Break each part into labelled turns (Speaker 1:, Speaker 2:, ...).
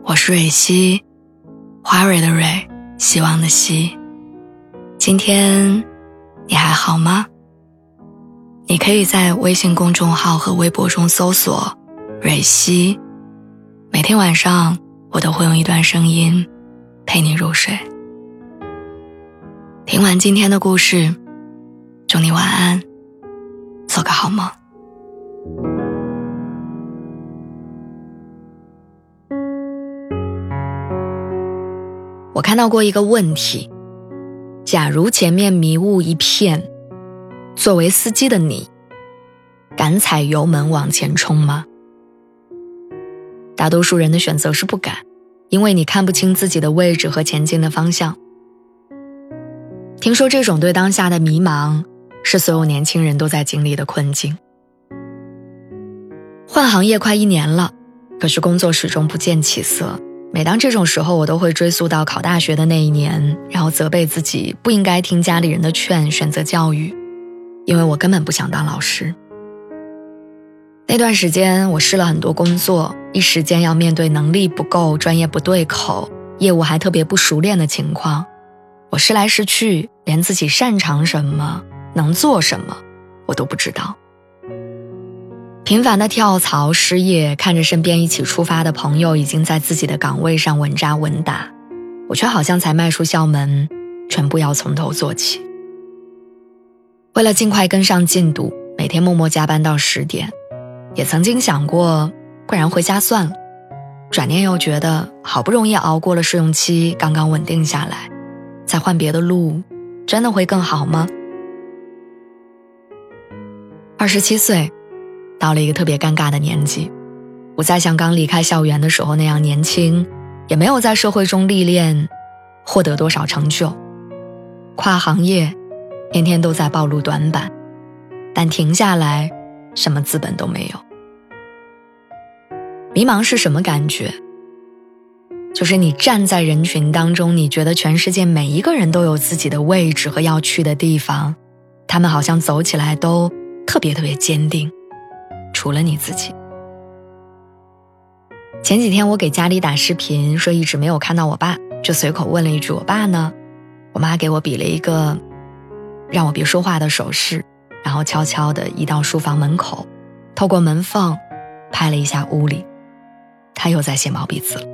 Speaker 1: 我是蕊希，花蕊的蕊，希望的希。今天你还好吗？你可以在微信公众号和微博中搜索蕊希，每天晚上我都会用一段声音陪你入睡。听完今天的故事，祝你晚安，做个好梦。我看到过一个问题，假如前面迷雾一片，作为司机的你，敢踩油门往前冲吗？大多数人的选择是不敢，因为你看不清自己的位置和前进的方向。听说这种对当下的迷茫，是所有年轻人都在经历的困境。换行业快1年了，可是工作始终不见起色。每当这种时候，我都会追溯到考大学的那一年，然后责备自己不应该听家里人的劝，选择教育，因为我根本不想当老师。那段时间我试了很多工作，一时间要面对能力不够、专业不对口、业务还特别不熟练的情况。我试来试去，连自己擅长什么、能做什么我都不知道。频繁的跳槽失业，看着身边一起出发的朋友已经在自己的岗位上稳扎稳打，我却好像才迈出校门，全部要从头做起。为了尽快跟上进度，每天默默加班到10点，也曾经想过不然回家算了，转念又觉得好不容易熬过了试用期，刚刚稳定下来，再换别的路真的会更好吗？27岁到了一个特别尴尬的年纪，不再像刚离开校园的时候那样年轻，也没有在社会中历练获得多少成就，跨行业天天都在暴露短板，但停下来什么资本都没有。迷茫是什么感觉？就是你站在人群当中，你觉得全世界每一个人都有自己的位置和要去的地方，他们好像走起来都特别坚定，除了你自己。前几天我给家里打视频，说一直没有看到我爸，就随口问了一句我爸呢？我妈给我比了一个让我别说话的手势，然后悄悄地移到书房门口，透过门缝拍了一下屋里，他又在写毛笔字了。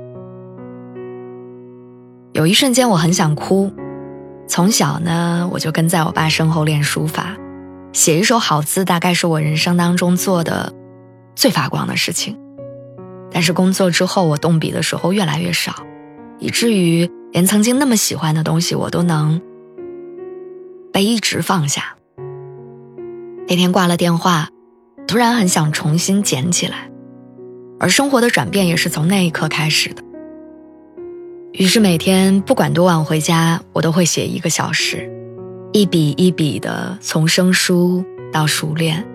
Speaker 1: 有一瞬间我很想哭，从小呢我就跟在我爸身后练书法，写一手好字大概是我人生当中做的最发光的事情。但是工作之后，我动笔的时候越来越少，以至于连曾经那么喜欢的东西我都能被一直放下。那天挂了电话，突然很想重新捡起来，而生活的转变也是从那一刻开始的。于是每天不管多晚回家，我都会写1个小时，一笔一笔的从生疏到熟练。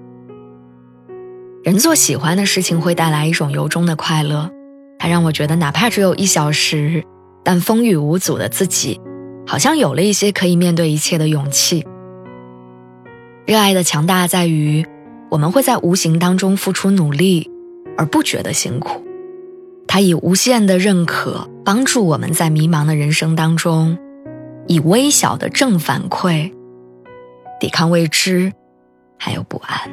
Speaker 1: 人做喜欢的事情会带来一种由衷的快乐，它让我觉得哪怕只有1小时，但风雨无阻的自己好像有了一些可以面对一切的勇气。热爱的强大在于我们会在无形当中付出努力而不觉得辛苦，它以无限的认可帮助我们在迷茫的人生当中，以微小的正反馈抵抗未知还有不安。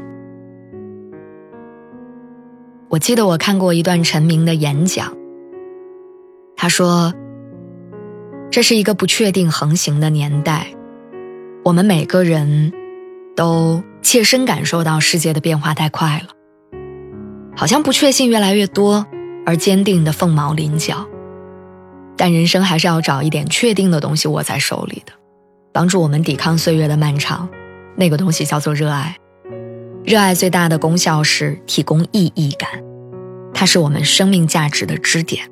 Speaker 1: 我记得我看过一段陈明的演讲，他说，这是一个不确定横行的年代，我们每个人都切身感受到世界的变化太快了，好像不确信越来越多，而坚定的凤毛麟角。但人生还是要找一点确定的东西握在手里的，帮助我们抵抗岁月的漫长，那个东西叫做热爱。热爱最大的功效是提供意义感，它是我们生命价值的支点。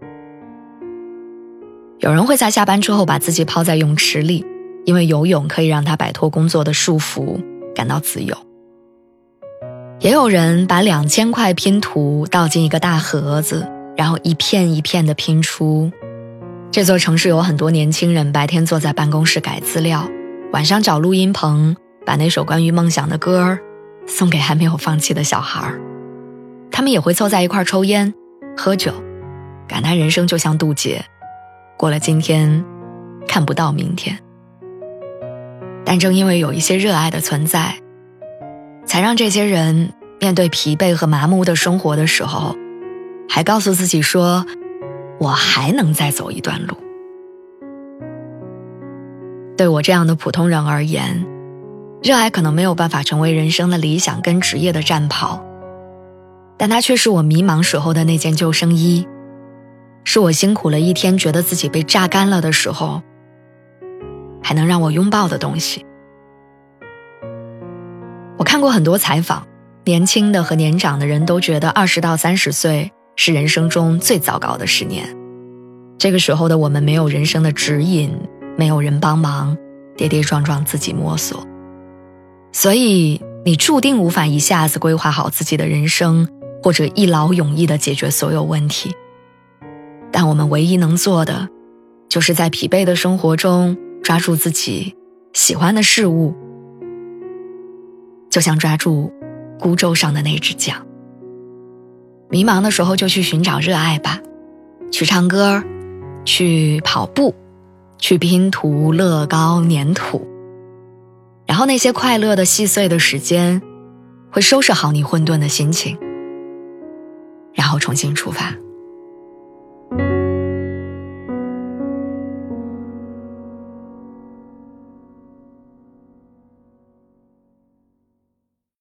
Speaker 1: 有人会在下班之后把自己泡在泳池里，因为游泳可以让他摆脱工作的束缚，感到自由。也有人把2000块拼图倒进一个大盒子，然后一片一片地拼出。这座城市有很多年轻人白天坐在办公室改资料，晚上找录音棚，把那首关于梦想的歌送给还没有放弃的小孩。他们也会凑在一块抽烟、喝酒， 感叹人生就像渡劫，过了今天看不到明天。但正因为有一些热爱的存在，才让这些人面对疲惫和麻木的生活的时候，还告诉自己说，我还能再走一段路。对我这样的普通人而言，热爱可能没有办法成为人生的理想跟职业的战袍，但它却是我迷茫时候的那件救生衣，是我辛苦了一天觉得自己被榨干了的时候还能让我拥抱的东西。我看过很多采访，年轻的和年长的人都觉得20到30岁是人生中最糟糕的10年。这个时候的我们没有人生的指引，没有人帮忙，跌跌撞撞自己摸索。所以你注定无法一下子规划好自己的人生，或者一劳永逸地解决所有问题。但我们唯一能做的，就是在疲惫的生活中抓住自己喜欢的事物，就像抓住孤舟上的那只桨。迷茫的时候就去寻找热爱吧，去唱歌，去跑步，去拼图、乐高、粘土。然后那些快乐的细碎的时间，会收拾好你混沌的心情，然后重新出发。